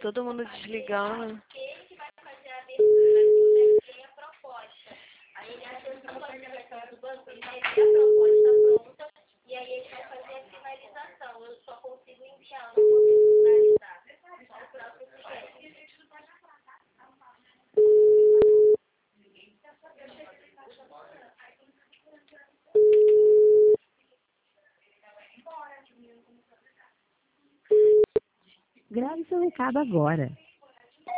Todo mundo desligando. Ele vai fazer a abertura, ele tem a proposta. Aí ele acha que quando ele vai falar do banco, ele vai ver a proposta pronta e aí ele vai fazer a finalização. Eu só consigo enviar, eu não consigo finalizar. Só o próprio cliente. Grave seu recado agora.